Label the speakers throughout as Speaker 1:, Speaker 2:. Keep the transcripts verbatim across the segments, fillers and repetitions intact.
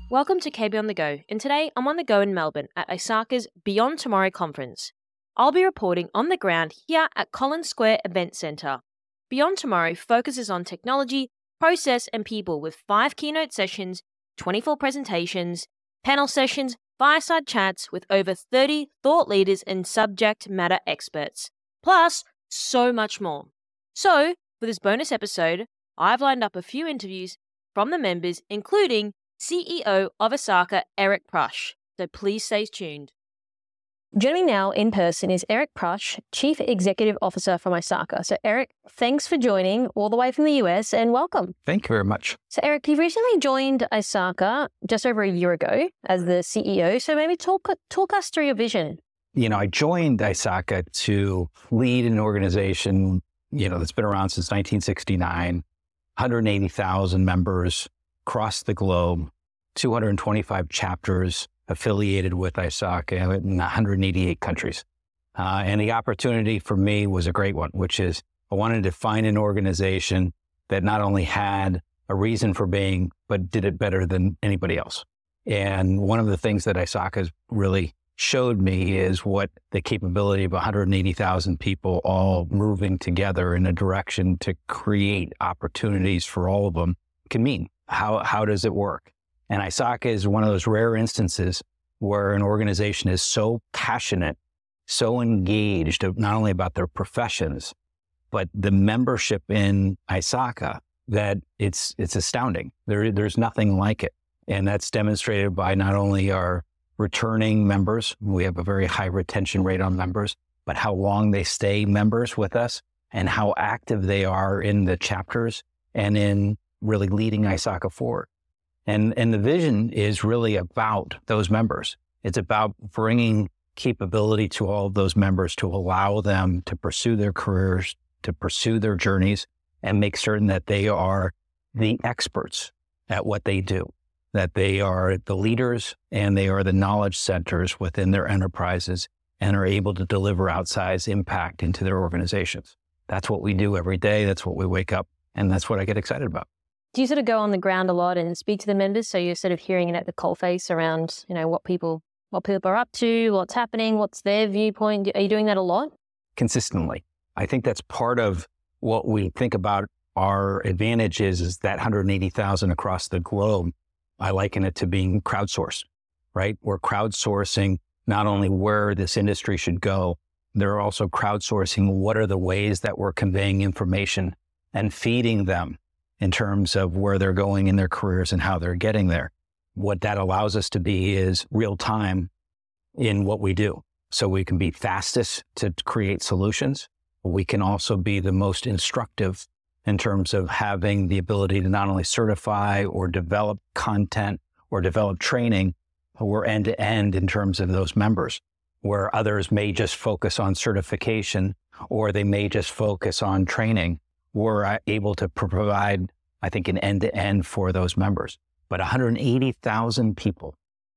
Speaker 1: Welcome to K B on the Go, and today I'm on the go in Melbourne at ISACA's Beyond Tomorrow conference. I'll be reporting on the ground here at Collins Square Event Centre. Beyond Tomorrow focuses on technology, process and people with five keynote sessions, twenty-four presentations, panel sessions, fireside chats with over thirty thought leaders and subject matter experts, plus so much more. So, for this bonus episode, I've lined up a few interviews from the members, including C E O of ISACA, Eric Prush. So please stay tuned. Joining me now in person is Eric Prush, Chief Executive Officer from ISACA. So Eric, thanks for joining all the way from the U S and welcome.
Speaker 2: Thank you very much.
Speaker 1: So Eric, you recently joined ISACA just over a year ago as the C E O. So maybe talk talk us through your vision.
Speaker 2: You know, I joined ISACA to lead an organization, you know, that's been around since nineteen sixty-nine, one hundred eighty thousand members across the globe, two hundred twenty-five chapters affiliated with ISACA in one hundred eighty-eight countries. Uh, and the opportunity for me was a great one, which is I wanted to find an organization that not only had a reason for being, but did it better than anybody else. And one of the things that ISACA really showed me is what the capability of one hundred eighty thousand people all moving together in a direction to create opportunities for all of them can mean. How how does it work? And ISACA is one of those rare instances where an organization is so passionate, so engaged, not only about their professions, but the membership in ISACA, that it's it's astounding. There there's nothing like it. And that's demonstrated by not only our returning members, we have a very high retention rate on members, but how long they stay members with us and how active they are in the chapters and in really leading ISACA forward. And, and the vision is really about those members. It's about bringing capability to all of those members to allow them to pursue their careers, to pursue their journeys, and make certain that they are the experts at what they do, that they are the leaders and they are the knowledge centers within their enterprises and are able to deliver outsized impact into their organizations. That's what we do every day. That's what we wake up, and that's what I get excited about.
Speaker 1: Do you sort of go on the ground a lot and speak to the members? So you're sort of hearing it at the coalface around, you know, what people, what people are up to, what's happening, what's their viewpoint. Are you doing that a lot?
Speaker 2: Consistently. I think that's part of what we think about our advantage is, is that one hundred eighty thousand across the globe. I liken it to being crowdsourced, right? We're crowdsourcing not only where this industry should go, they're also crowdsourcing what are the ways that we're conveying information and feeding them in terms of where they're going in their careers and how they're getting there. What that allows us to be is real time in what we do. So we can be fastest to create solutions. We can also be the most instructive in terms of having the ability to not only certify or develop content or develop training, but we're end to end in terms of those members, where others may just focus on certification or they may just focus on training. We're able to provide, I think, an end-to-end for those members. But one hundred eighty thousand people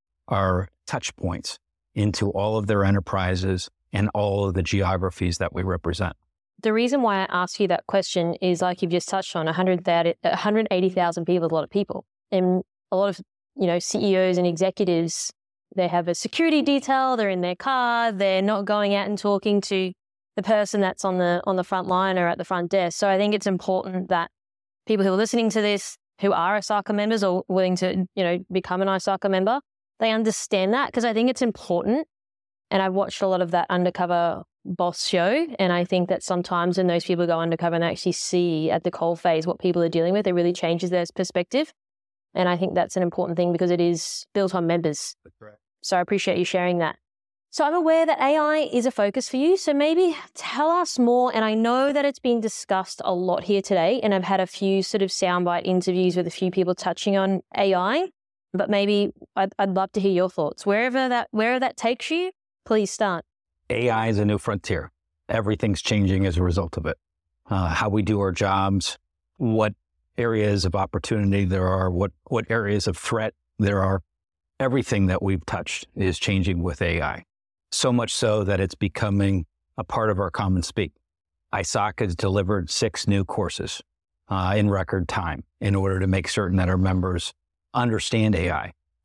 Speaker 2: are touch points into all of their enterprises and all of the geographies that we represent.
Speaker 1: The reason why I ask you that question is, like you've just touched on, one hundred eighty thousand people is a lot of people. And a lot of, you know, C E Os and executives, they have a security detail, they're in their car, they're not going out and talking to the person that's on the on the front line or at the front desk. So I think it's important that people who are listening to this, who are ISACA members or willing to, you know, become an ISACA member, they understand that, because I think it's important. And I've watched a lot of that Undercover Boss show, and I think that sometimes when those people go undercover and actually see at the coalface what people are dealing with, it really changes their perspective. And I think that's an important thing because it is built on members.
Speaker 2: That's correct.
Speaker 1: So I appreciate you sharing that. So I'm aware that A I is a focus for you. So maybe tell us more. And I know that it's been discussed a lot here today, and I've had a few sort of soundbite interviews with a few people touching on A I, but maybe I'd, I'd love to hear your thoughts. Wherever that, wherever that takes you, please start.
Speaker 2: A I is a new frontier. Everything's changing as a result of it. Uh, how we do our jobs, what areas of opportunity there are, what, what areas of threat there are. Everything that we've touched is changing with A I. So much so that it's becoming a part of our common speak. ISACA has delivered six new courses uh, in record time in order to make certain that our members understand A I,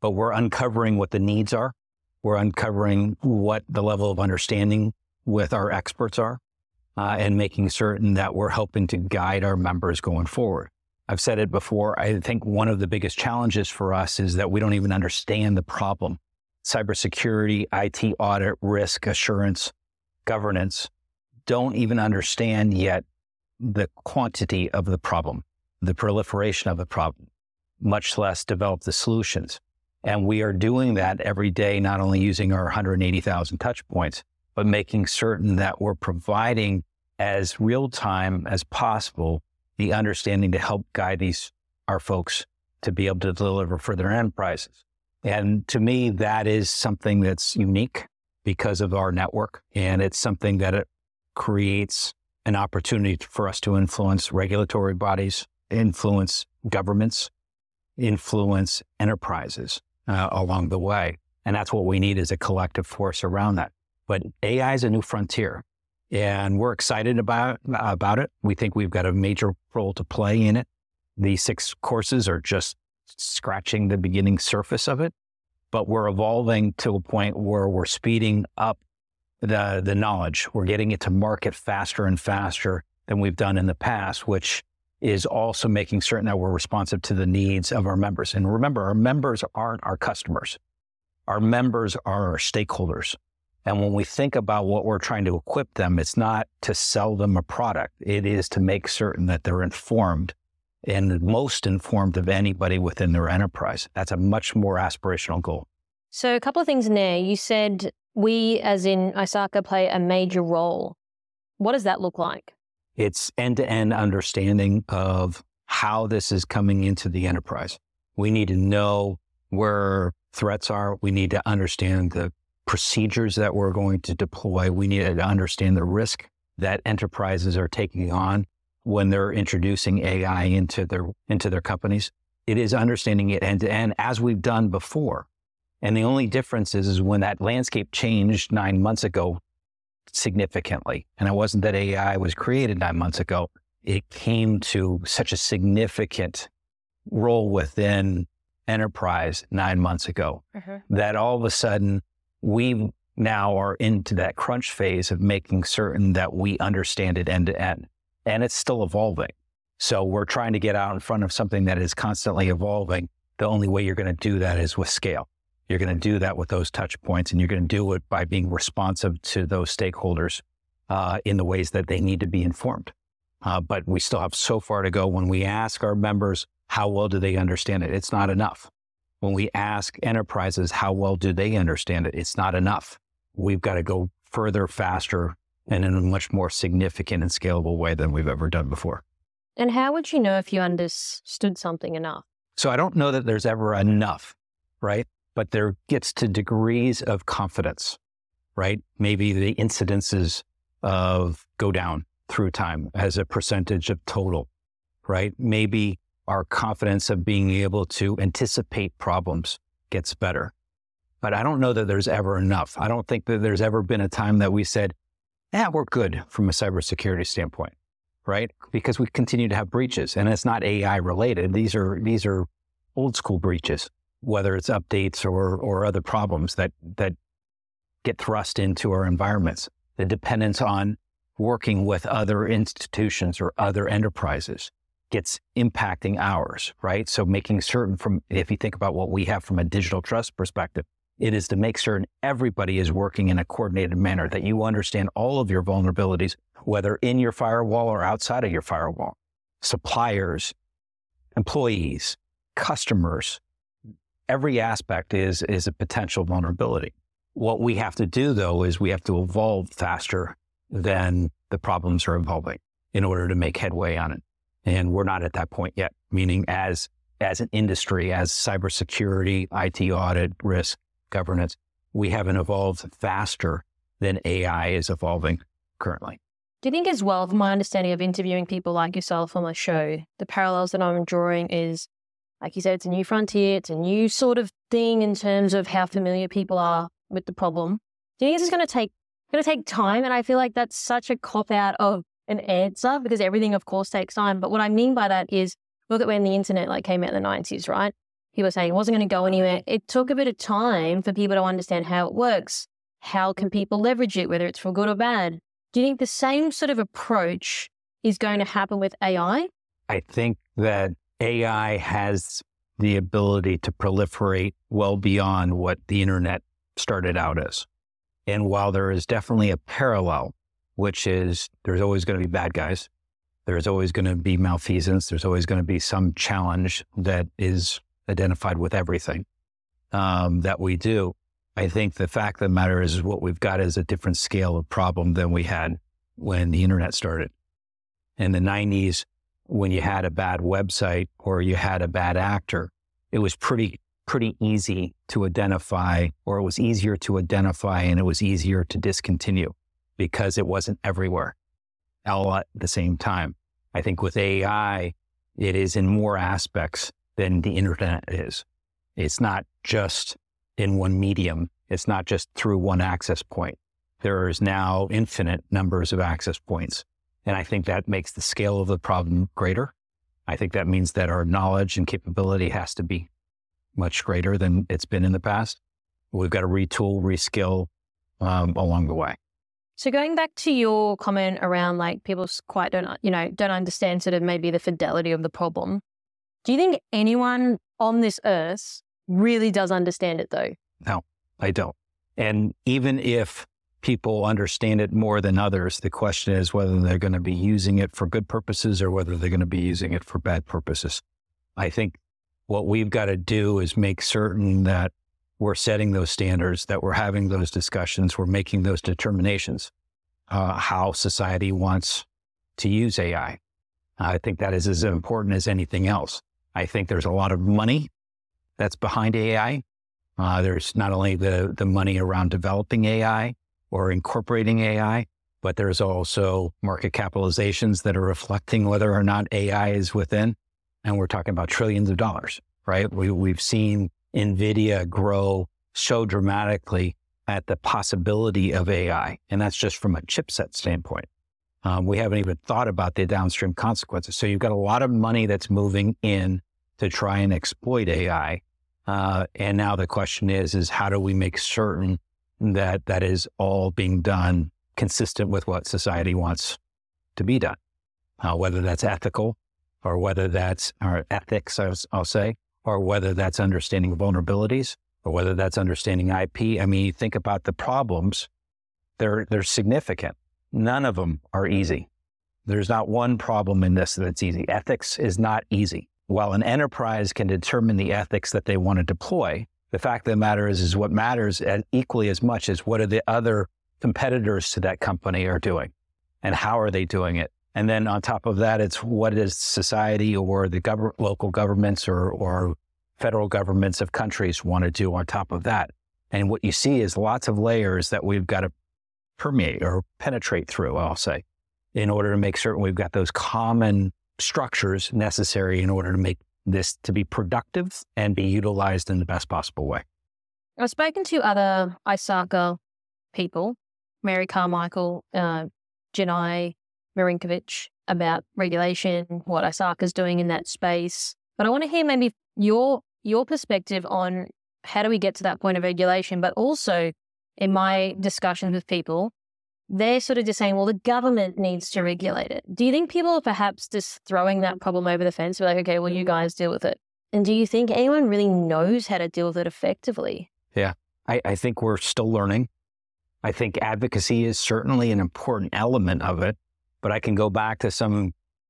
Speaker 2: but we're uncovering what the needs are. We're uncovering what the level of understanding with our experts are, uh, and making certain that we're helping to guide our members going forward. I've said it before. I think one of the biggest challenges for us is that we don't even understand the problem. Cybersecurity, I T audit, risk assurance, governance don't even understand yet the quantity of the problem, the proliferation of the problem, much less develop the solutions. And we are doing that every day, not only using our one hundred eighty thousand touch points, but making certain that we're providing as real time as possible the understanding to help guide these, our folks to be able to deliver for their enterprises. And to me, that is something that's unique because of our network. And it's something that it creates an opportunity for us to influence regulatory bodies, influence governments, influence enterprises uh, along the way. And that's what we need, is a collective force around that. But A I is a new frontier, and we're excited about, about it. We think we've got a major role to play in it. These six courses are just scratching the beginning surface of it, but we're evolving to a point where we're speeding up the, the knowledge. We're getting it to market faster and faster than we've done in the past, which is also making certain that we're responsive to the needs of our members. And remember, our members aren't our customers. Our members are our stakeholders. And when we think about what we're trying to equip them, it's not to sell them a product. It is to make certain that they're informed, and the most informed of anybody within their enterprise. That's a much more aspirational goal.
Speaker 1: So a couple of things in there. You said we, as in ISACA, play a major role. What does that look like?
Speaker 2: It's end-to-end understanding of how this is coming into the enterprise. We need to know where threats are. We need to understand the procedures that we're going to deploy. We need to understand the risk that enterprises are taking on when they're introducing A I into their into their companies. It is understanding it end to end, as we've done before. And the only difference is, is when that landscape changed nine months ago significantly, and it wasn't that A I was created nine months ago, it came to such a significant role within enterprise nine months ago, uh-huh. that all of a sudden we now are into that crunch phase of making certain that we understand it end to end. And it's still evolving. So we're trying to get out in front of something that is constantly evolving. The only way you're going to do that is with scale. You're going to do that with those touch points, and you're going to do it by being responsive to those stakeholders uh, in the ways that they need to be informed. Uh, but we still have so far to go. When we ask our members, how well do they understand it? It's not enough. When we ask enterprises, how well do they understand it? It's not enough. We've got to go further, faster, and in a much more significant and scalable way than we've ever done before.
Speaker 1: And how would you know if you understood something enough?
Speaker 2: So I don't know that there's ever enough, right? But there gets to degrees of confidence, right? Maybe the incidences of go down through time as a percentage of total, right? Maybe our confidence of being able to anticipate problems gets better. But I don't know that there's ever enough. I don't think that there's ever been a time that we said, yeah, we're good from a cybersecurity standpoint, right? Because we continue to have breaches, and it's not A I related. These are these are old school breaches, whether it's updates or or other problems that that get thrust into our environments. The dependence on working with other institutions or other enterprises gets impacting ours, right? So making certain, from, if you think about what we have from a digital trust perspective, it is to make certain everybody is working in a coordinated manner, that you understand all of your vulnerabilities, whether in your firewall or outside of your firewall. Suppliers, employees, customers, every aspect is, is a potential vulnerability. What we have to do, though, is we have to evolve faster than the problems are evolving in order to make headway on it. And we're not at that point yet, meaning as, as an industry, as cybersecurity, I T audit, risk, governance, we haven't evolved faster than A I is evolving currently.
Speaker 1: Do you think as well, from my understanding of interviewing people like yourself on the show, the parallels that I'm drawing is, like you said, it's a new frontier, it's a new sort of thing in terms of how familiar people are with the problem. Do you think this is going to take going to take time? And I feel like that's such a cop-out of an answer, because everything, of course, takes time. But what I mean by that is, look at when the internet like came out in the nineties, right? people were saying it wasn't going to go anywhere. It took a bit of time for people to understand how it works. How can people leverage it, whether it's for good or bad? Do you think the same sort of approach is going to happen with A I?
Speaker 2: I think that A I has the ability to proliferate well beyond what the internet started out as. And while there is definitely a parallel, which is there's always going to be bad guys, there's always going to be malfeasance, there's always going to be some challenge that is identified with everything um, that we do. I think the fact of the matter is what we've got is a different scale of problem than we had when the internet started. In the nineties, when you had a bad website or you had a bad actor, it was pretty, pretty easy to identify, or it was easier to identify and it was easier to discontinue because it wasn't everywhere all at the same time. I think with A I, it is in more aspects than the internet is. It's not just in one medium. It's not just through one access point. There is now infinite numbers of access points. And I think that makes the scale of the problem greater. I think that means that our knowledge and capability has to be much greater than it's been in the past. We've got to retool, reskill um, along the way.
Speaker 1: So going back to your comment around like people quite don't, you know, don't understand sort of maybe the fidelity of the problem. Do you think anyone on this earth really does understand it though?
Speaker 2: No, I don't. And even if people understand it more than others, the question is whether they're going to be using it for good purposes or whether they're going to be using it for bad purposes. I think what we've got to do is make certain that we're setting those standards, that we're having those discussions, we're making those determinations, uh, how society wants to use A I. I think that is as important as anything else. I think there's a lot of money that's behind A I. Uh, there's not only the, the money around developing A I or incorporating A I, but there's also market capitalizations that are reflecting whether or not A I is within. And we're talking about trillions of dollars, right? We, we've seen NVIDIA grow so dramatically at the possibility of A I. And that's just from a chipset standpoint. Um, we haven't even thought about the downstream consequences. So you've got a lot of money that's moving in to try and exploit A I. Uh, and now the question is, is how do we make certain that that is all being done consistent with what society wants to be done, uh, whether that's ethical or whether that's or ethics, I'll, I'll say, or whether that's understanding vulnerabilities or whether that's understanding I P. I mean, you think about the problems, they're, they're significant. None of them are easy. There's not one problem in this that's easy. Ethics is not easy. While an enterprise can determine the ethics that they want to deploy, the fact of the matter is, is what matters equally as much as what are the other competitors to that company are doing and how are they doing it? And then on top of that, it's what does society or the gov- local governments or, or federal governments of countries want to do on top of that? And what you see is lots of layers that we've got to permeate or penetrate through, I'll say, in order to make certain we've got those common structures necessary in order to make this to be productive and be utilized in the best possible way.
Speaker 1: I've spoken to other ISACA people, Mary Carmichael, uh, Janai Marinkovic, about regulation, what ISACA is doing in that space. But I want to hear maybe your your perspective on how do we get to that point of regulation, but also in my discussions with people, they're sort of just saying, well, the government needs to regulate it. Do you think people are perhaps just throwing that problem over the fence? We're like, okay, well, you guys deal with it. And do you think anyone really knows how to deal with it effectively?
Speaker 2: Yeah, I, I think we're still learning. I think advocacy is certainly an important element of it, but I can go back to some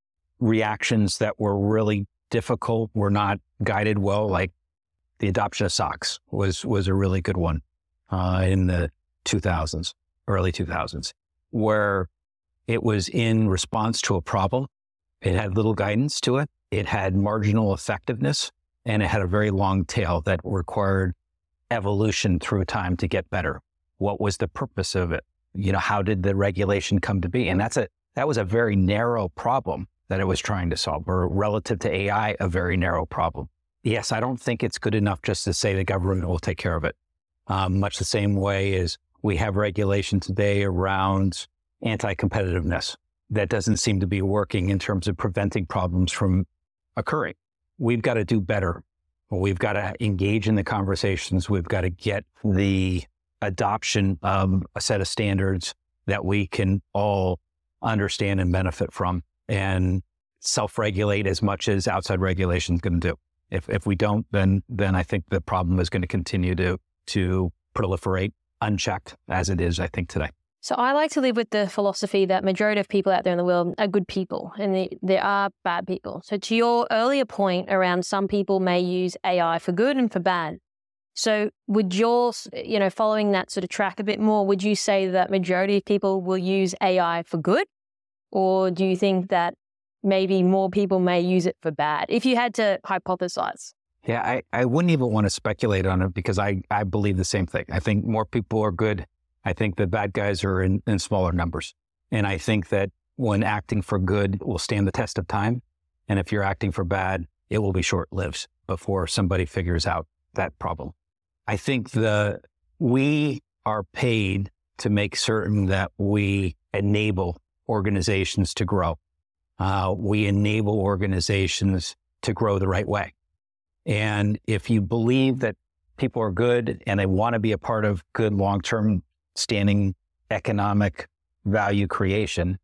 Speaker 2: reactions that were really difficult, were not guided well, like the adoption of SOX was, was a really good one uh, in the two thousands. Early two thousands, where it was in response to a problem. It had little guidance to it. It had marginal effectiveness, and it had a very long tail that required evolution through time to get better. What was the purpose of it? You know, how did the regulation come to be? And that's a that was a very narrow problem that it was trying to solve, or relative to A I, a very narrow problem. Yes, I don't think it's good enough just to say the government will take care of it. Um, much the same way as we have regulation today around anti-competitiveness that doesn't seem to be working in terms of preventing problems from occurring. We've got to do better We've got to engage in the conversations. We've got to get the adoption of a set of standards that we can all understand and benefit from, and self-regulate as much as outside regulation is going to do. If if we don't, then then I think the problem is going to continue to to proliferate unchecked as it is, I think, today.
Speaker 1: So I like to live with the philosophy that majority of people out there in the world are good people, and they, there are bad people. So to your earlier point around some people may use A I for good and for bad. So would your, you know, following that sort of track a bit more, would you say that majority of people will use A I for good? Or do you think that maybe more people may use it for bad, if you had to hypothesize?
Speaker 2: Yeah, I, I wouldn't even want to speculate on it, because I, I believe the same thing. I think more people are good. I think the bad guys are in, in smaller numbers. And I think that when acting for good will stand the test of time. And if you're acting for bad, it will be short-lived before somebody figures out that problem. I think the we are paid to make certain that we enable organizations to grow. Uh, we enable organizations to grow the right way. And if you believe that people are good and they want to be a part of good long-term standing economic value creation,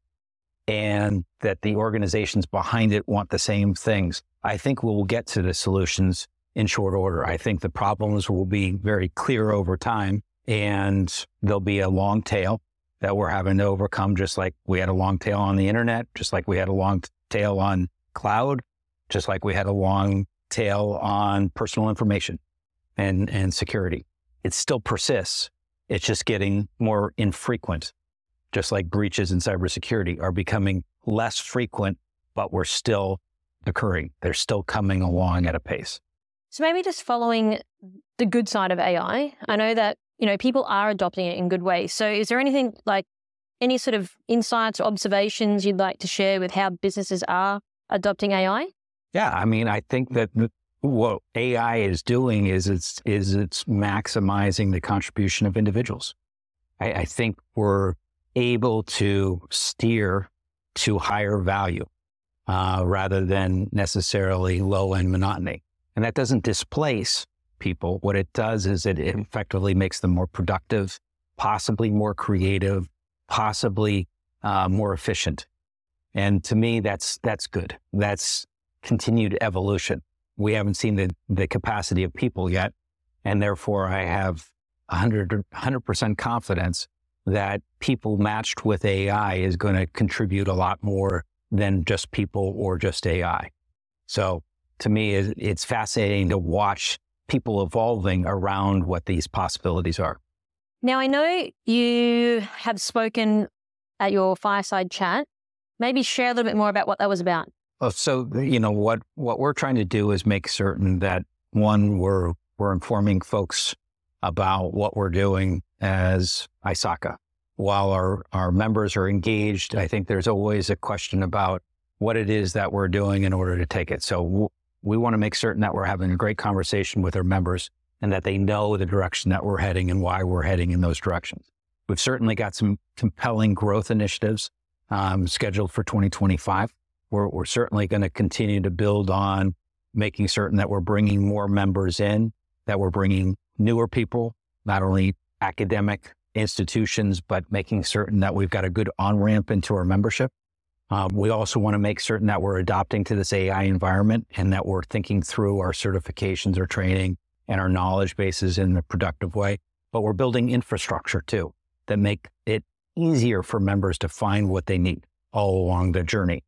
Speaker 2: and that the organizations behind it want the same things, I think we'll get to the solutions in short order. I think the problems will be very clear over time, and there'll be a long tail that we're having to overcome, just like we had a long tail on the internet, just like we had a long tail on cloud, just like we had a long tail on personal information and, and security. It still persists. It's just getting more infrequent, just like breaches in cybersecurity are becoming less frequent, but we're still occurring. They're still coming along at a pace.
Speaker 1: So maybe just following the good side of A I, I know that, you know, people are adopting it in good ways. So is there anything like any sort of insights or observations you'd like to share with how businesses are adopting A I?
Speaker 2: Yeah, I mean, I think that what A I is doing is it's is it's maximizing the contribution of individuals. I, I think we're able to steer to higher value uh, rather than necessarily low-end monotony. And that doesn't displace people. What it does is it effectively makes them more productive, possibly more creative, possibly uh, more efficient. And to me, that's that's good. That's continued evolution. We haven't seen the, the capacity of people yet. And therefore, I have one hundred percent confidence that people matched with A I is going to contribute a lot more than just people or just A I. So to me, it's fascinating to watch people evolving around what these possibilities are.
Speaker 1: Now, I know you have spoken at your fireside chat. Maybe share a little bit more about what that was about.
Speaker 2: Oh, so, you know, what, what we're trying to do is make certain that, one, we're, we're informing folks about what we're doing as I S A C A. While our, our members are engaged, I think there's always a question about what it is that we're doing in order to take it. So w- we want to make certain that we're having a great conversation with our members and that they know the direction that we're heading and why we're heading in those directions. We've certainly got some compelling growth initiatives um, scheduled for twenty twenty-five. We're, we're certainly going to continue to build on making certain that we're bringing more members in, that we're bringing newer people, not only academic institutions, but making certain that we've got a good on-ramp into our membership. Um, we also want to make certain that we're adopting to this A I environment and that we're thinking through our certifications, our training, and our knowledge bases in a productive way. But we're building infrastructure too that make it easier for members to find what they need all along the journey.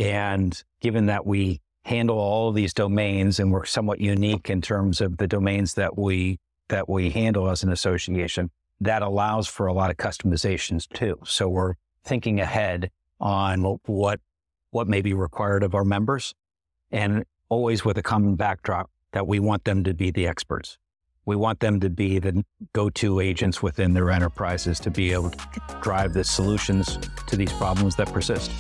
Speaker 2: And given that we handle all of these domains and we're somewhat unique in terms of the domains that we that we handle as an association, that allows for a lot of customizations too. So we're thinking ahead on what what may be required of our members, and always with a common backdrop that we want them to be the experts. We want them to be the go-to agents within their enterprises to be able to drive the solutions to these problems that persist.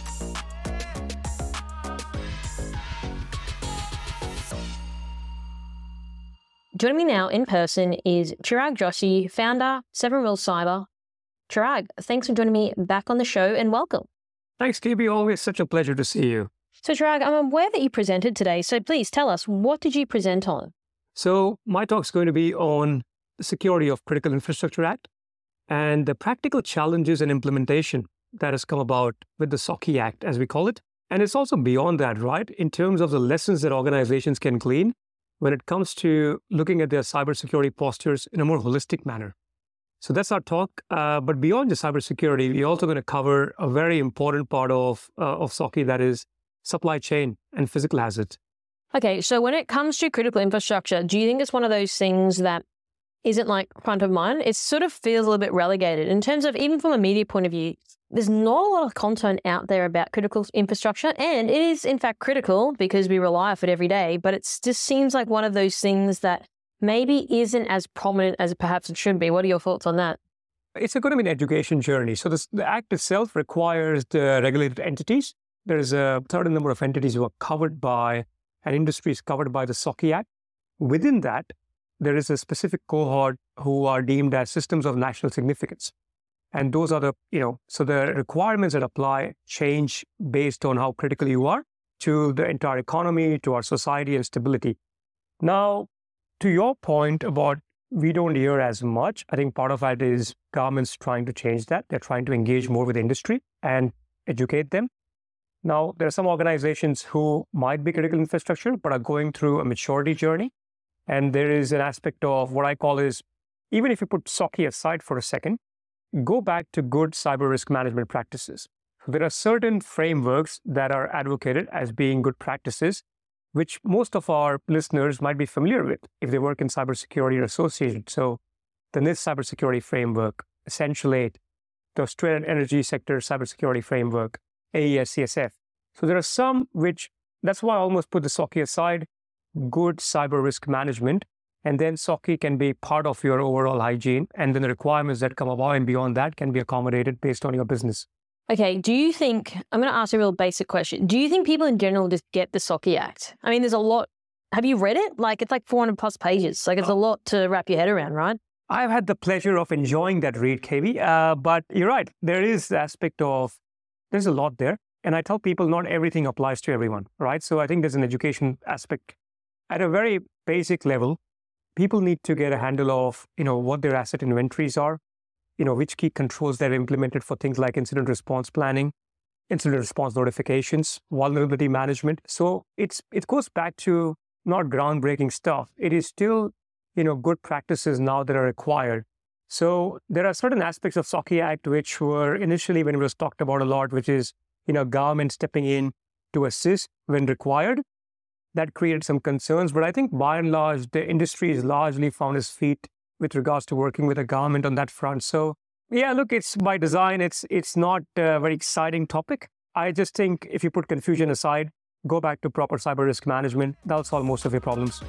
Speaker 1: Joining me now in person is Chirag Joshi, founder, Seven Wheel Cyber. Chirag, thanks for joining me back on the show and welcome.
Speaker 3: Thanks, K B. Always such a pleasure to see you.
Speaker 1: So Chirag, I'm aware that you presented today, so please tell us, what did you present on?
Speaker 3: So my talk's going to be on the Security of Critical Infrastructure Act and the practical challenges and implementation that has come about with the S O C I Act, as we call it. And it's also beyond that, right? In terms of the lessons that organizations can glean when it comes to looking at their cybersecurity postures in a more holistic manner. So that's our talk. Uh, but beyond just cybersecurity, we're also going to cover a very important part of, uh, of S O C I, that is supply chain and physical hazards.
Speaker 1: Okay, so when it comes to critical infrastructure, do you think it's one of those things that isn't like front of mind? It sort of feels a little bit relegated in terms of, even from a media point of view, there's not a lot of content out there about critical infrastructure. And it is in fact critical because we rely on it every day, but it just seems like one of those things that maybe isn't as prominent as perhaps it should be. What are your thoughts on that?
Speaker 3: It's going to be an education journey. So this, the Act itself requires the regulated entities. There's a certain number of entities who are covered by, and industries covered by the S O C I Act. Within that, there is a specific cohort who are deemed as systems of national significance. And those are the, you know, so the requirements that apply change based on how critical you are to the entire economy, to our society and stability. Now, to your point about we don't hear as much, I think part of that is governments trying to change that. They're trying to engage more with industry and educate them. Now, there are some organizations who might be critical infrastructure, but are going through a maturity journey. And there is an aspect of what I call is, even if you put S O C I aside for a second, go back to good cyber risk management practices. So there are certain frameworks that are advocated as being good practices, which most of our listeners might be familiar with if they work in cybersecurity or associated. So the NIST cybersecurity framework, Essential eight, the Australian Energy Sector cybersecurity framework, A E S C S F. So there are some which, that's why I almost put the S O C I aside, good cyber risk management, and then S O C I can be part of your overall hygiene, and then the requirements that come above and beyond that can be accommodated based on your business.
Speaker 1: Okay, do you think, I'm going to ask a real basic question. Do you think people in general just get the S O C I Act? I mean, there's a lot. Have you read it? Like, it's like four hundred plus pages. Like, it's a lot to wrap your head around, right?
Speaker 3: I've had the pleasure of enjoying that read, K V, uh, but you're right. There is the aspect of, there's a lot there. And I tell people not everything applies to everyone, right? So I think there's an education aspect. At a very basic level, people need to get a handle of, you know, what their asset inventories are, you know, which key controls they're implemented for things like incident response planning, incident response notifications, vulnerability management. So it's it goes back to not groundbreaking stuff. It is still, you know, good practices now that are required. So there are certain aspects of S O C I Act which were initially, when it was talked about a lot, which is, you know, government stepping in to assist when required. That created some concerns. But I think by and large, the industry has largely found its feet with regards to working with the government on that front. So yeah, look, it's by design, it's it's not a very exciting topic. I just think if you put confusion aside, go back to proper cyber risk management, that'll solve most of your problems.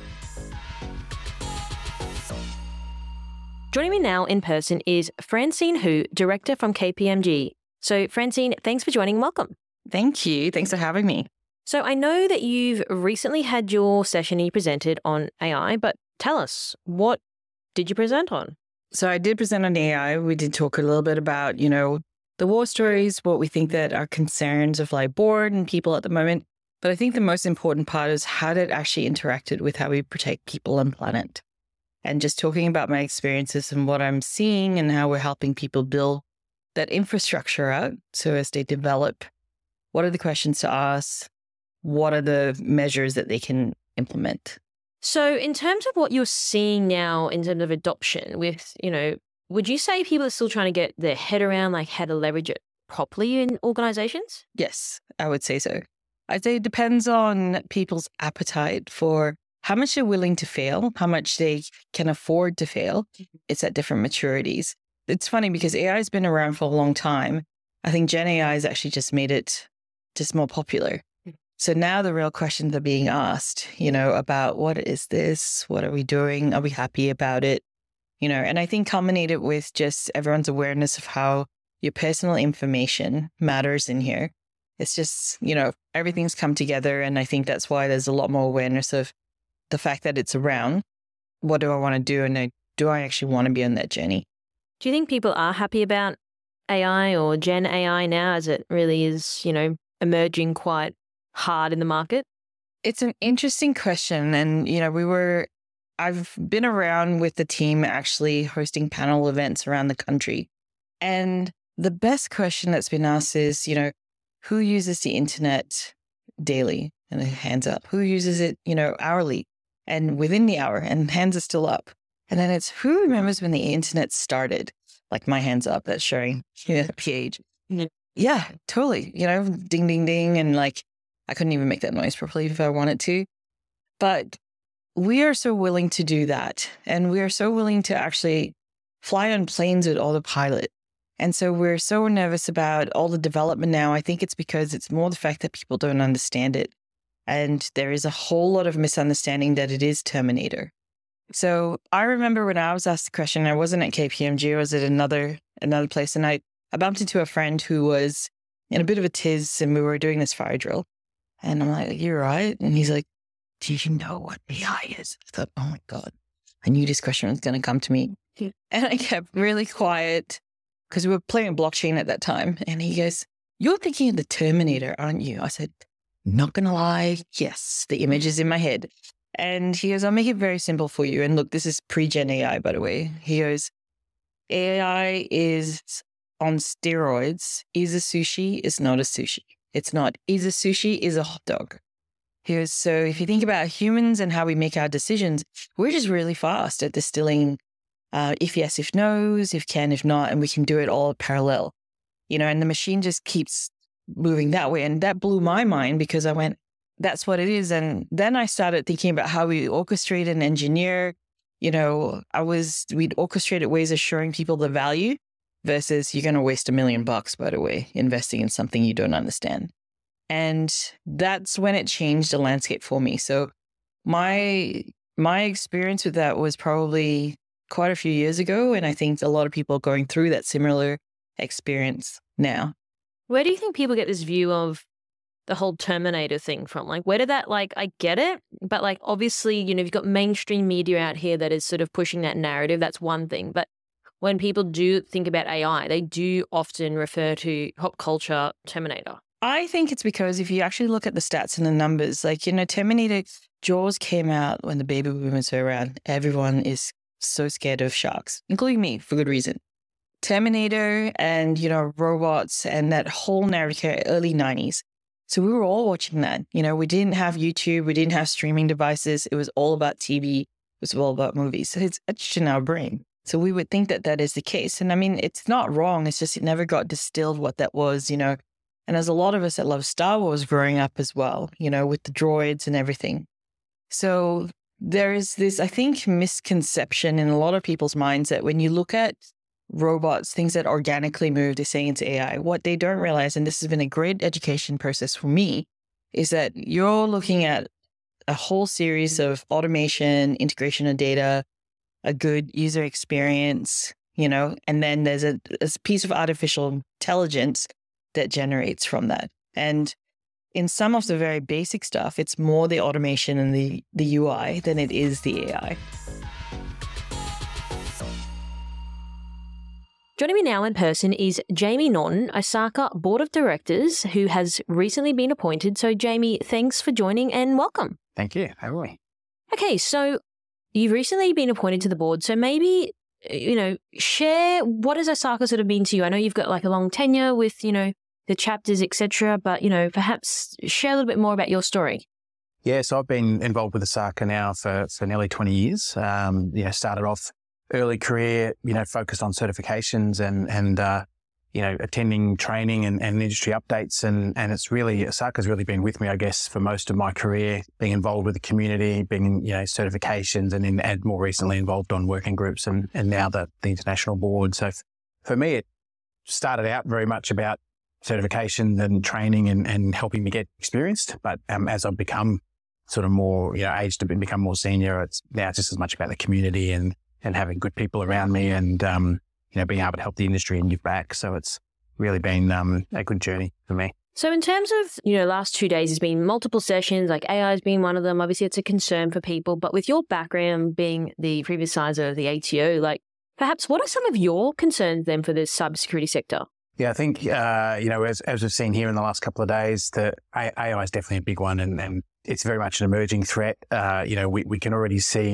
Speaker 1: Joining me now in person is Francine Hu, Director from K P M G. So Francine, thanks for joining. Welcome.
Speaker 4: Thank you. Thanks for having me.
Speaker 1: So I know that you've recently had your session you presented on A I, but tell us, what did you present on?
Speaker 4: So I did present on A I. We did talk a little bit about, you know, the war stories, what we think that are concerns of like board and people at the moment. But I think the most important part is how it actually interacted with how we protect people and planet. And just talking about my experiences and what I'm seeing and how we're helping people build that infrastructure out. So as they develop, what are the questions to ask? What are the measures that they can implement?
Speaker 1: So in terms of what you're seeing now in terms of adoption with, you know, would you say people are still trying to get their head around like how to leverage it properly in organizations?
Speaker 4: Yes, I would say so. I'd say it depends on people's appetite for how much they're willing to fail, how much they can afford to fail. It's at different maturities. It's funny because A I has been around for a long time. I think Gen A I has actually just made it just more popular. So now the real questions are being asked, you know, about what is this? What are we doing? Are we happy about it? You know, and I think culminated with just everyone's awareness of how your personal information matters in here. It's just, you know, everything's come together. And I think that's why there's a lot more awareness of the fact that it's around. What do I want to do? And do I actually want to be on that journey?
Speaker 1: Do you think people are happy about A I or Gen A I now as it really is, you know, emerging quite hard in the market?
Speaker 4: It's an interesting question. And, you know, we were I've been around with the team actually hosting panel events around the country. And the best question that's been asked is, you know, who uses the internet daily? And hands up. Who uses it, you know, hourly and within the hour? And hands are still up. And then it's who remembers when the internet started? Like my hands up, that's showing yeah, P age. Yeah, totally. You know, ding, ding, ding. And like, I couldn't even make that noise properly if I wanted to. But we are so willing to do that. And we are so willing to actually fly on planes with autopilot. And so we're so nervous about all the development now. I think it's because it's more the fact that people don't understand it. And there is a whole lot of misunderstanding that it is Terminator. So I remember when I was asked the question, I wasn't at K P M G, I was at another another place. And I, I bumped into a friend who was in a bit of a tiz and we were doing this fire drill. And I'm like, you're right. And he's like, do you know what A I is? I thought, oh my God, I knew this question was going to come to me. Yeah. And I kept really quiet because we were playing blockchain at that time. And he goes, you're thinking of the Terminator, aren't you? I said, not going to lie. Yes, the image is in my head. And he goes, I'll make it very simple for you. And look, this is pre-gen A I, by the way. He goes, A I is on steroids. Is a sushi is not a sushi. It's not. Is a sushi is a hot dog. He goes, so if you think about humans and how we make our decisions, we're just really fast at distilling uh, if yes, if no's, if can, if not, and we can do it all parallel. You know, and the machine just keeps moving that way. And that blew my mind because I went, that's what it is. And then I started thinking about how we orchestrate and engineer. You know, I was, we'd orchestrated ways of showing people the value versus you're going to waste a million bucks, by the way, investing in something you don't understand. And that's when it changed the landscape for me. So my, my experience with that was probably quite a few years ago. And I think a lot of people are going through that similar experience now.
Speaker 1: Where do you think people get this view of the whole Terminator thing from? Like, where did that, like, I get it, but like, obviously, you know, you've got mainstream media out here that is sort of pushing that narrative. That's one thing. But when people do think about A I, they do often refer to pop culture Terminator.
Speaker 4: I think it's because if you actually look at the stats and the numbers, like, you know, Terminator, Jaws came out when the baby boomers were around. Everyone is so scared of sharks, including me, for good reason. Terminator and, you know, robots and that whole narrative, early nineties. So we were all watching that. You know, we didn't have YouTube. We didn't have streaming devices. It was all about T V. It was all about movies. So it's etched in our brain. So we would think that that is the case. And I mean, it's not wrong. It's just it never got distilled what that was, you know. And there's a lot of us that love Star Wars growing up as well, you know, with the droids and everything. So there is this, I think, misconception in a lot of people's minds that when you look at robots, things that organically move, they're saying into A I. What they don't realize, and this has been a great education process for me, is that you're looking at a whole series of automation, integration of data, a good user experience, you know, and then there's a, a piece of artificial intelligence that generates from that. And in some of the very basic stuff, it's more the automation and the, the U I than it is the A I.
Speaker 1: Joining me now in person is Jamie Norton, Osaka Board of Directors, who has recently been appointed. So, Jamie, thanks for joining and welcome.
Speaker 2: Thank you. How are we?
Speaker 1: Okay, so you've recently been appointed to the board. So maybe, you know, share what has Osaka sort of been to you? I know you've got like a long tenure with, you know, the chapters, et cetera, but, you know, perhaps share a little bit more about your story.
Speaker 2: Yeah, so I've been involved with Osaka now for, for nearly twenty years. Um, you know, started off early career, you know, focused on certifications and, and uh, you know, attending training and, and industry updates. And, and it's really, Osaka's really been with me, I guess, for most of my career, being involved with the community, being, you know, certifications and, in, and more recently involved on working groups and, and now the, the international board. So for me, it started out very much about certification and training and, and helping me get experienced. But um, as I've become sort of more, you know, aged and become more senior, it's now just as much about the community and, and having good people around me and, um, you know, being able to help the industry and give back. So it's really been um, a good journey for me.
Speaker 1: So in terms of, you know, last two days, there's been multiple sessions, like A I has been one of them. Obviously, it's a concern for people. But with your background being the previous size of the A T O, like perhaps what are some of your concerns then for this cybersecurity sector?
Speaker 2: Yeah, I think, uh, you know, as, as we've seen here in the last couple of days, the A I is definitely a big one and, and it's very much an emerging threat. Uh, you know, we, we can already see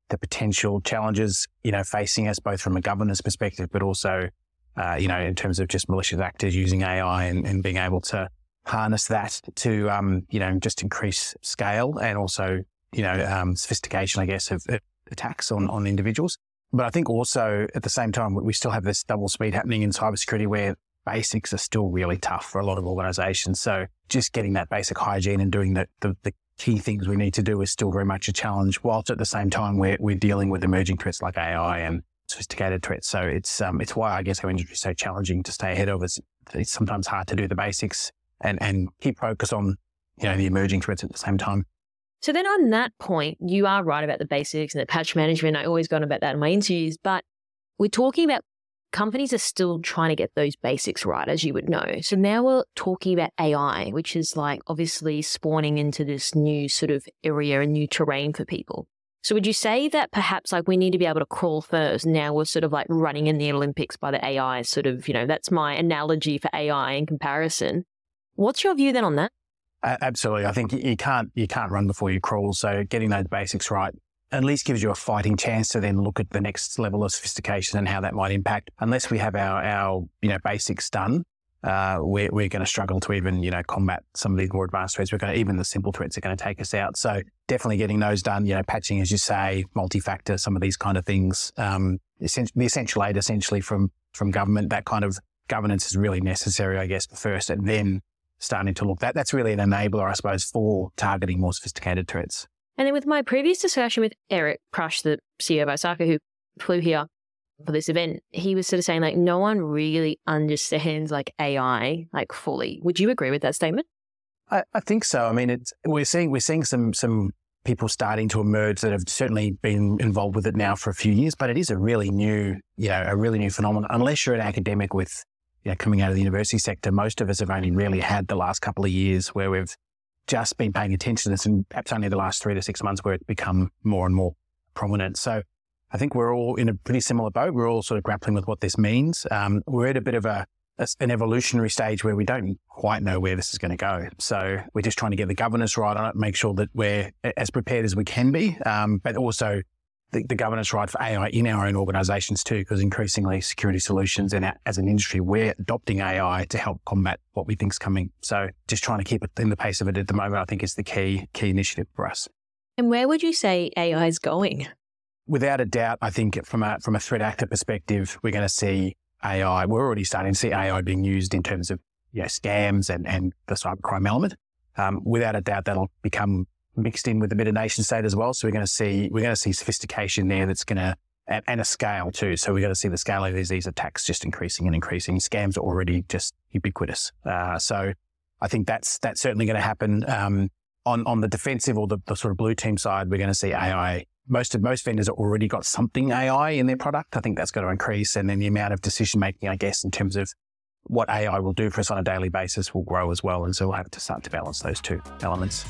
Speaker 2: the potential challenges, you know, facing us both from a governance perspective, but also, uh, you know, in terms of just malicious actors using A I and, and being able to harness that to, um, you know, just increase scale and also, you know, um, sophistication, I guess, of, of attacks on, on individuals. But I think also at the same time, we still have this double speed happening in cybersecurity where basics are still really tough for a lot of organizations. So just getting that basic hygiene and doing the, the, the key things we need to do is still very much a challenge, whilst at the same time we're, we're dealing with emerging threats like A I and sophisticated threats. So it's um, it's why I guess our industry is so challenging to stay ahead of. It's, it's sometimes hard to do the basics and, and keep focus on, you know, the emerging threats at the same time.
Speaker 1: So then on that point, you are right about the basics and the patch management. I always go on about that in my interviews, but we're talking about companies are still trying to get those basics right, as you would know. So now we're talking about A I, which is like obviously spawning into this new sort of area and new terrain for people. So would you say that perhaps like we need to be able to crawl first? Now we're sort of like running in the Olympics by the A I sort of, you know, that's my analogy for A I in comparison. What's your view then on that?
Speaker 2: Uh, absolutely. I think you can't you can't run before you crawl. So getting those basics right at least gives you a fighting chance to then look at the next level of sophistication and how that might impact. Unless we have our, our you know, basics done, uh, we're, we're going to struggle to even, you know, combat some of these more advanced threats. We're going to, even the simple threats are going to take us out. So definitely getting those done, you know, patching, as you say, multi-factor, some of these kind of things. Um, the essential aid essentially from, from government, that kind of governance is really necessary, I guess, first, and then starting to look, that that's really an enabler, I suppose, for targeting more sophisticated threats.
Speaker 1: And then with my previous discussion with Eric Prush, the C E O of ISACA, who flew here for this event, he was sort of saying like no one really understands like A I like fully. Would you agree with that statement?
Speaker 2: I, I think so. I mean, it's we're seeing we're seeing some some people starting to emerge that have certainly been involved with it now for a few years, but it is a really new, you know, a really new phenomenon. Unless you're an academic with, you know, coming out of the university sector, most of us have only really had the last couple of years where we've just been paying attention to this, and perhaps only the last three to six months where it's become more and more prominent. So I think we're all in a pretty similar boat. We're all sort of grappling with what this means. Um, we're at a bit of a, a an evolutionary stage where we don't quite know where this is going to go. So we're just trying to get the governance right on it, make sure that we're as prepared as we can be, um, but also the, the governance right for A I in our own organizations too, because increasingly security solutions and as an industry, we're adopting A I to help combat what we think is coming. So just trying to keep it in the pace of it at the moment, I think is the key, key initiative for us.
Speaker 1: And where would you say A I is going?
Speaker 2: Without a doubt, I think from a, from a threat actor perspective, we're going to see A I. We're already starting to see A I being used in terms of, you know, scams and, and the cybercrime element. Um, without a doubt, that'll become mixed in with a bit of nation state as well. So we're going to see we're going to see sophistication there that's going to and, and a scale too. So we're going to see the scale of these, these attacks just increasing and increasing. Scams are already just ubiquitous. Uh, so I think that's that's certainly going to happen. Um, on on the defensive or the, the sort of blue team side, we're going to see A I. Most of most vendors have already got something A I in their product. I think that's going to increase, and then the amount of decision making, I guess, in terms of what A I will do for us on a daily basis will grow as well. And so we'll have to start to balance those two elements.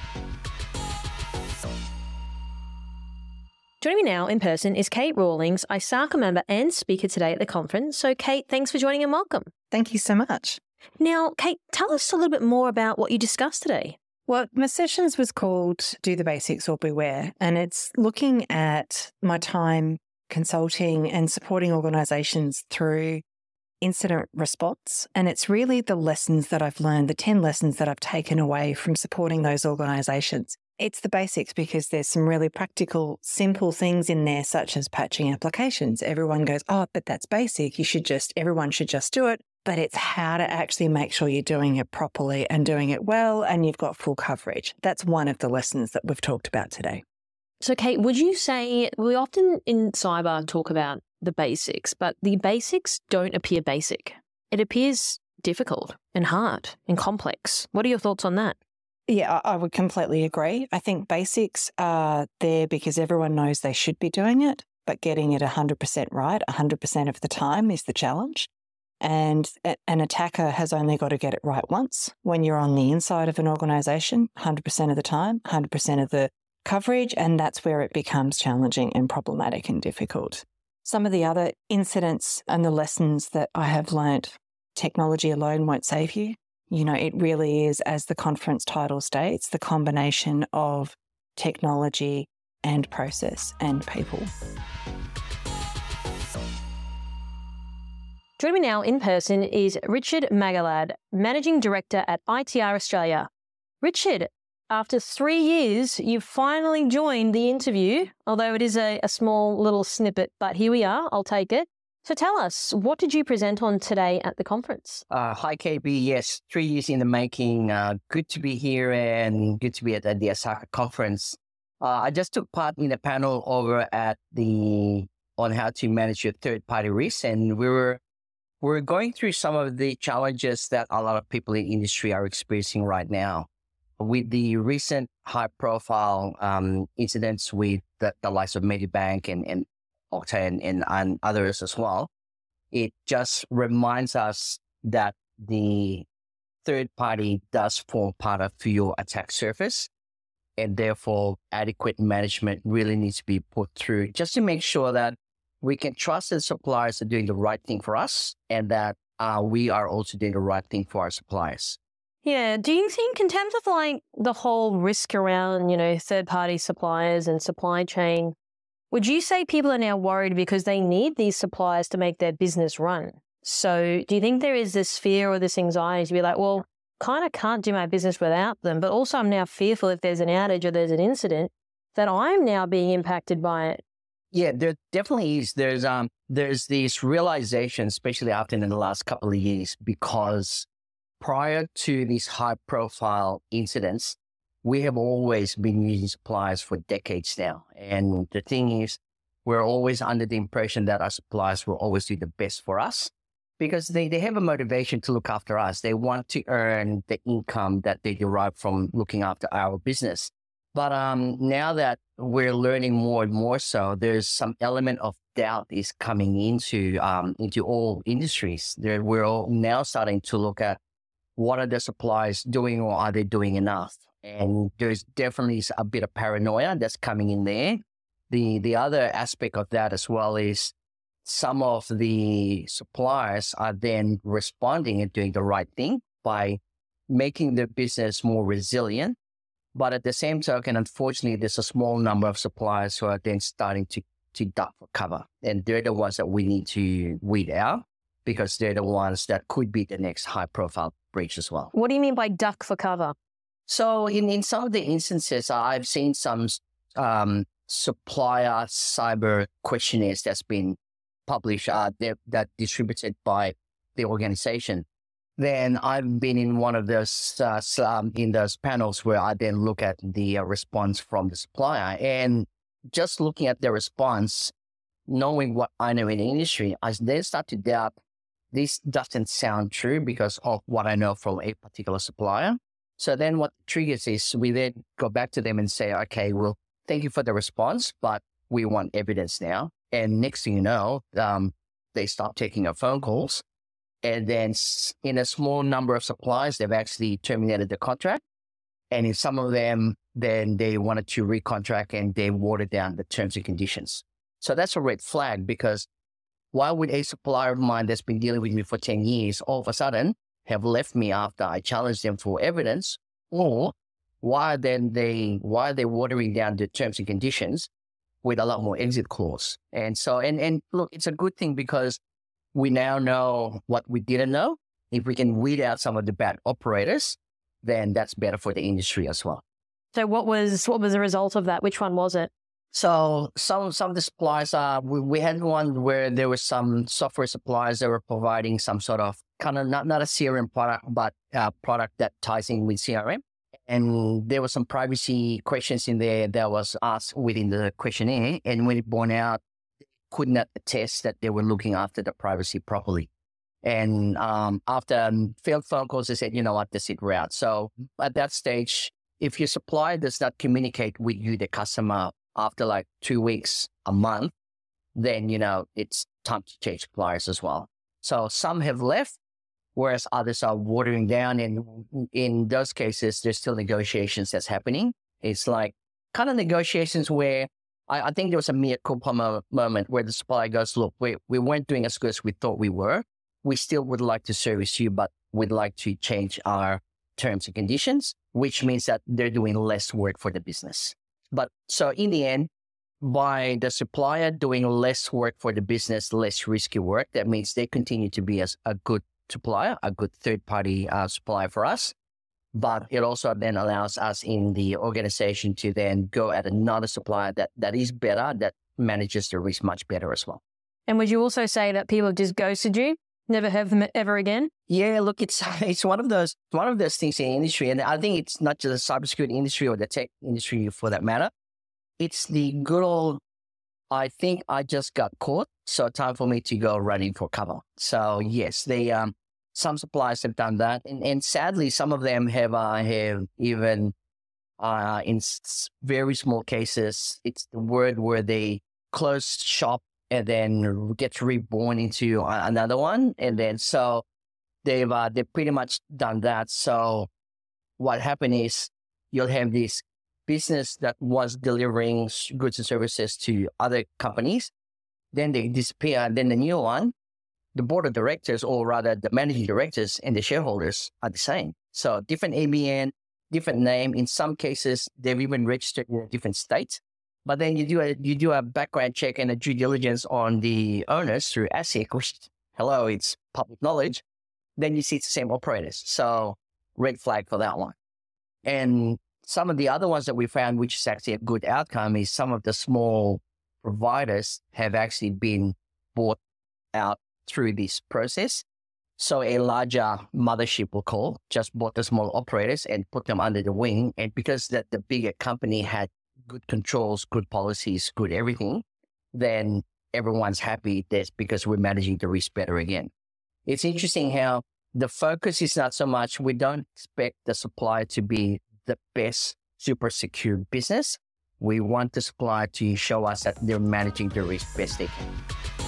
Speaker 1: Joining me now in person is Kate Rawlings, ISACA member and speaker today at the conference. So Kate, thanks for joining and welcome.
Speaker 5: Thank you so much.
Speaker 1: Now, Kate, tell us a little bit more about what you discussed today.
Speaker 5: Well, my sessions was called Do the Basics or Beware, and it's looking at my time consulting and supporting organisations through incident response. And it's really the lessons that I've learned, the ten lessons that I've taken away from supporting those organisations. It's the basics because there's some really practical, simple things in there, such as patching applications. Everyone goes, oh, but that's basic. You should just, everyone should just do it. But it's how to actually make sure you're doing it properly and doing it well and you've got full coverage. That's one of the lessons that we've talked about today.
Speaker 1: So Kate, would you say, we often in cyber talk about the basics, but the basics don't appear basic. It appears difficult and hard and complex. What are your thoughts on that?
Speaker 5: Yeah, I would completely agree. I think basics are there because everyone knows they should be doing it, but getting it one hundred percent right one hundred percent of the time is the challenge. And an attacker has only got to get it right once. When you're on the inside of an organisation, one hundred percent of the time, one hundred percent of the coverage, and that's where it becomes challenging and problematic and difficult. Some of the other incidents and the lessons that I have learnt, technology alone won't save you. You know, it really is, as the conference title states, the combination of technology and process and people.
Speaker 1: Joining me now in person is Richard Magalad, Managing Director at I T R Australia. Richard, after three years, you've finally joined the interview, although it is a, a small little snippet, but here we are, I'll take it. So tell us, what did you present on today at the conference?
Speaker 6: Uh, hi, K B. Yes, three years in the making. Uh, good to be here and good to be at the ASACA conference. Uh, I just took part in a panel over at the on how to manage your third-party risks, and we were We're going through some of the challenges that a lot of people in the industry are experiencing right now. With the recent high-profile um, incidents with the, the likes of Medibank and, and Okta and, and, and others as well, it just reminds us that the third party does form part of your attack surface, and therefore adequate management really needs to be put through just to make sure that we can trust that suppliers are doing the right thing for us and that uh, we are also doing the right thing for our suppliers.
Speaker 1: Yeah. Do you think in terms of like the whole risk around, you know, third-party suppliers and supply chain, would you say people are now worried because they need these suppliers to make their business run? So do you think there is this fear or this anxiety to be like, well, kind of can't do my business without them, but also I'm now fearful if there's an outage or there's an incident that I'm now being impacted by it?
Speaker 6: Yeah, there definitely is. There's um, there's this realization, especially after in the last couple of years, because prior to these high-profile incidents, we have always been using suppliers for decades now. And the thing is, we're always under the impression that our suppliers will always do the best for us because they, they have a motivation to look after us. They want to earn the income that they derive from looking after our business. But um, now that we're learning more and more so, there's some element of doubt is coming into um, into all industries. There, we're all now starting to look at what are the suppliers doing or are they doing enough? And there's definitely a bit of paranoia that's coming in there. The, the other aspect of that as well is some of the suppliers are then responding and doing the right thing by making their business more resilient. But at the same token, unfortunately, there's a small number of suppliers who are then starting to, to duck for cover. And they're the ones that we need to weed out because they're the ones that could be the next high profile breach as well.
Speaker 1: What do you mean by duck for cover?
Speaker 6: So in, in some of the instances, I've seen some um, supplier cyber questionnaires that's been published uh, that distributed by the organization. Then I've been in one of those uh, um, in those panels where I then look at the uh, response from the supplier, and just looking at the response, knowing what I know in the industry, I then start to doubt this doesn't sound true because of what I know from a particular supplier. So then what triggers is we then go back to them and say, okay, well, thank you for the response, but we want evidence now. And next thing you know, um, they stop taking our phone calls. And then in a small number of suppliers, they've actually terminated the contract. And in some of them, then they wanted to recontract and they watered down the terms and conditions. So that's a red flag because why would a supplier of mine that's been dealing with me for ten years all of a sudden have left me after I challenged them for evidence? Or why then they why are they watering down the terms and conditions with a lot more exit clause? And so, and, and look, it's a good thing because we now know what we didn't know. If we can weed out some of the bad operators, then that's better for the industry as well.
Speaker 1: So what was what was the result of that? Which one was it?
Speaker 6: So some some of the suppliers, uh, we, we had one where there were some software suppliers that were providing some sort of kind of not, not a C R M product, but a product that ties in with C R M. And there were some privacy questions in there that was asked within the questionnaire. And when it borne out, could not attest that they were looking after the privacy properly. And um, after um, failed phone calls, they said, you know what, that's it, we're out. So at that stage, if your supplier does not communicate with you, the customer, after like two weeks, a month, then, you know, it's time to change suppliers as well. So some have left, whereas others are watering down. And in those cases, there's still negotiations that's happening. It's like kind of negotiations where I, I think there was a mea culpa mo- moment where the supplier goes, look, we, we weren't doing as good as we thought we were. We still would like to service you, but we'd like to change our terms and conditions, which means that they're doing less work for the business. But so in the end, by the supplier doing less work for the business, less risky work. That means they continue to be as a good supplier, a good third-party uh, supplier for us. But it also then allows us in the organization to then go at another supplier that, that is better, that manages the risk much better as well.
Speaker 1: And would you also say that people have just ghosted you? Never have them ever again?
Speaker 6: Yeah, look, it's it's one of those one of those things in the industry, and I think it's not just the cybersecurity industry or the tech industry for that matter. It's the good old, I think I just got caught, so time for me to go running for cover. So yes, they um some suppliers have done that, and, and sadly, some of them have uh, have even uh in s- very small cases, it's the word where they close shop and then gets reborn into another one. And then so they've uh, they've pretty much done that. So what happened is you'll have this business that was delivering goods and services to other companies. Then they disappear. And then the new one, the board of directors, or rather the managing directors and the shareholders are the same. So different A B N, different name. In some cases, they've even registered in a different state. But then you do a you do a background check and a due diligence on the owners through ASIC, which, hello, it's public knowledge. Then you see it's the same operators. So red flag for that one. And some of the other ones that we found, which is actually a good outcome, is some of the small providers have actually been bought out through this process. So a larger mothership, we'll call, just bought the small operators and put them under the wing. And because that the bigger company had good controls, good policies, good everything, then everyone's happy. That's because we're managing the risk better again. It's interesting how the focus is not so much, we don't expect the supplier to be the best super secure business. We want the supplier to show us that they're managing the risk best they can.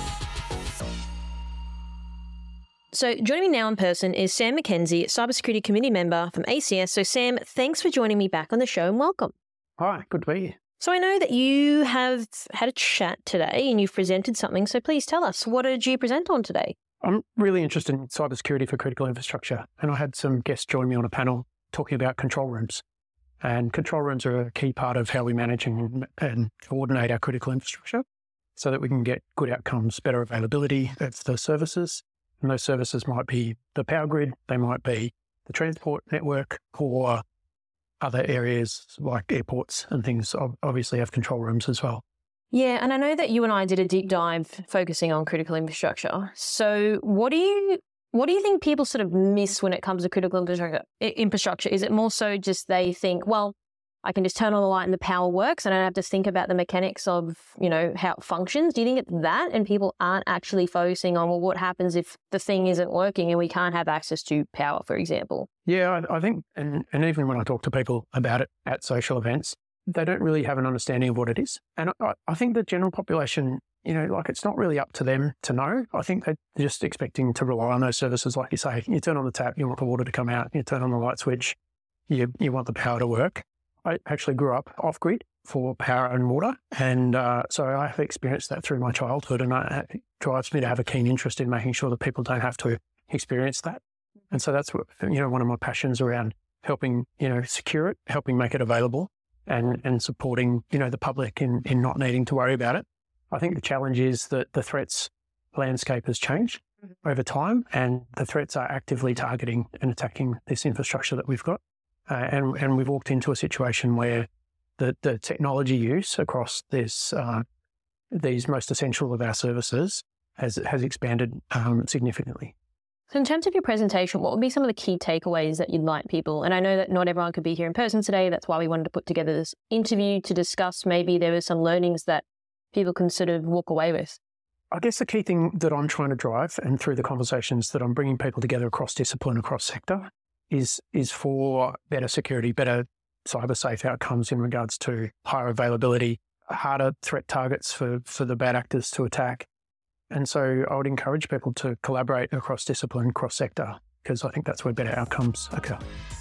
Speaker 1: So joining me now in person is Sam McKenzie, Cybersecurity Committee Member from A C S. So Sam, thanks for joining me back on the show and welcome.
Speaker 3: Hi, good to be here.
Speaker 1: So I know that you have had a chat today and you've presented something. So please tell us, what did you present on today?
Speaker 3: I'm really interested in cybersecurity for critical infrastructure, and I had some guests join me on a panel talking about control rooms. And control rooms are a key part of how we manage and, and coordinate our critical infrastructure so that we can get good outcomes, better availability of the services. And those services might be the power grid, they might be the transport network, or other areas like airports and things obviously have control rooms as well.
Speaker 1: Yeah, and I know that you and I did a deep dive focusing on critical infrastructure. So what do you what do you think people sort of miss when it comes to critical infrastructure? infrastructure? Is it more so just they think, well, I can just turn on the light and the power works and I don't have to think about the mechanics of, you know, how it functions? Do you think it's that and people aren't actually focusing on, well, what happens if the thing isn't working and we can't have access to power, for example?
Speaker 3: Yeah, I, I think, and, and even when I talk to people about it at social events, they don't really have an understanding of what it is. And I, I think the general population, you know, like it's not really up to them to know. I think they're just expecting to rely on those services. Like you say, you turn on the tap, you want the water to come out, you turn on the light switch, you, you want the power to work. I actually grew up off-grid for power and water. And uh, so I have experienced that through my childhood. And I, it drives me to have a keen interest in making sure that people don't have to experience that. And so that's what, you know, one of my passions around helping, you know, secure it, helping make it available and, and supporting, you know, the public in, in not needing to worry about it. I think the challenge is that the threats landscape has changed over time and the threats are actively targeting and attacking this infrastructure that we've got. Uh, and, and we've walked into a situation where the, the technology use across this, uh, these most essential of our services has, has expanded um, significantly.
Speaker 1: So in terms of your presentation, what would be some of the key takeaways that you'd like people? And I know that not everyone could be here in person today. That's why we wanted to put together this interview to discuss maybe there were some learnings that people can sort of walk away with.
Speaker 3: I guess the key thing that I'm trying to drive and through the conversations that I'm bringing people together across discipline, across sector, is is for better security, better cyber safe outcomes in regards to higher availability, harder threat targets for, for the bad actors to attack. And so I would encourage people to collaborate across discipline, cross sector, because I think that's where better outcomes occur.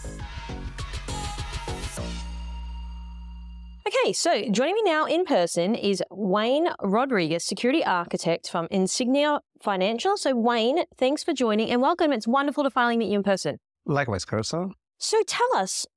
Speaker 1: Okay, so joining me now in person is Wayne Rodriguez, Security Architect from Insignia Financial. So Wayne, thanks for joining and welcome. It's wonderful to finally meet you in person.
Speaker 7: Likewise, Carissa.
Speaker 1: So tell us,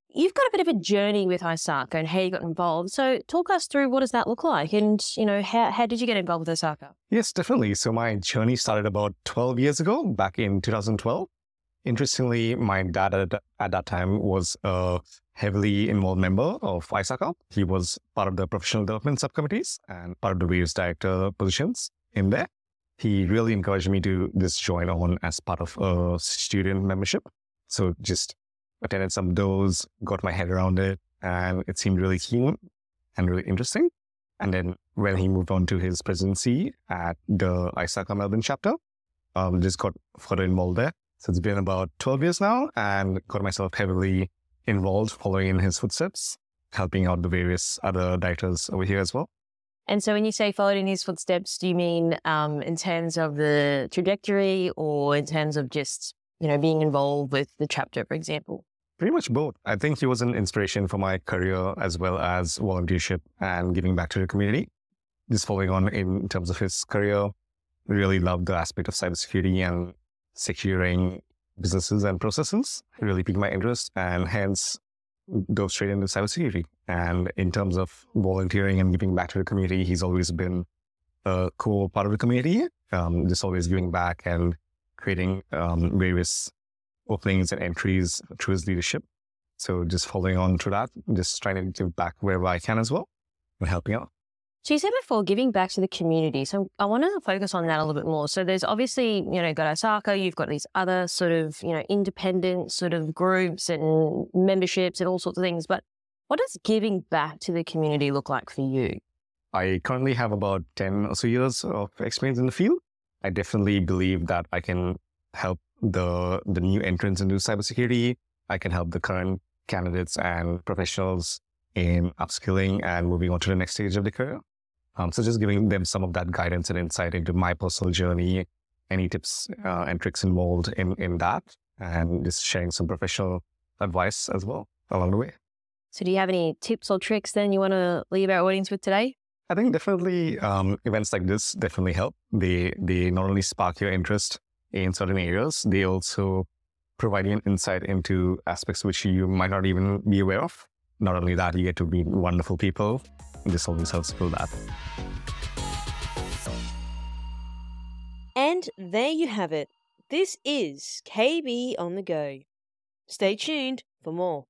Speaker 1: You've got a bit of a journey with ISACA and how you got involved. So talk us through what does that look like, and you know how how did you get involved with ISACA?
Speaker 7: Yes, definitely. So my journey started about twelve years ago, back in two thousand twelve. Interestingly, my dad at, at that time was a heavily involved member of ISACA. He was part of the professional development subcommittees and part of the various director positions in there. He really encouraged me to just join on as part of a student membership. So just attended some of those, got my head around it, and it seemed really keen and really interesting. And then when he moved on to his presidency at the ISACA Melbourne chapter, um, just got further involved there. So it's been about twelve years now, and got myself heavily involved, following in his footsteps, helping out the various other directors over here as well.
Speaker 1: And so when you say followed in his footsteps, do you mean um, in terms of the trajectory, or in terms of just, you know, being involved with the chapter, for example?
Speaker 7: Pretty much both. I think he was an inspiration for my career as well as volunteership and giving back to the community. Just following on in terms of his career, really loved the aspect of cybersecurity and securing businesses and processes. It really piqued my interest, and hence dove straight into cybersecurity. And in terms of volunteering and giving back to the community, he's always been a core part of the community, um, just always giving back and creating um, various openings and entries through his leadership. So just following on to that, just trying to give back wherever I can as well, and helping out.
Speaker 1: So you said before, giving back to the community. So I want to focus on that a little bit more. So there's obviously, you know, got ISACA, you've got these other sort of, you know, independent sort of groups and memberships and all sorts of things. But what does giving back to the community look like for you?
Speaker 7: I currently have about ten or so years of experience in the field. I definitely believe that I can help the the new entrants into cybersecurity. I can help the current candidates and professionals in upskilling and moving on to the next stage of their career. Um, so just giving them some of that guidance and insight into my personal journey, any tips uh, and tricks involved in, in that, and just sharing some professional advice as well along the way.
Speaker 1: So do you have any tips or tricks then you want to leave our audience with today?
Speaker 7: I think definitely um, events like this definitely help. They, they not only spark your interest in certain areas, they also provide you an insight into aspects which you might not even be aware of. Not only that, you get to meet wonderful people. This always helps build that.
Speaker 1: And there you have it. This is K B on the Go. Stay tuned for more.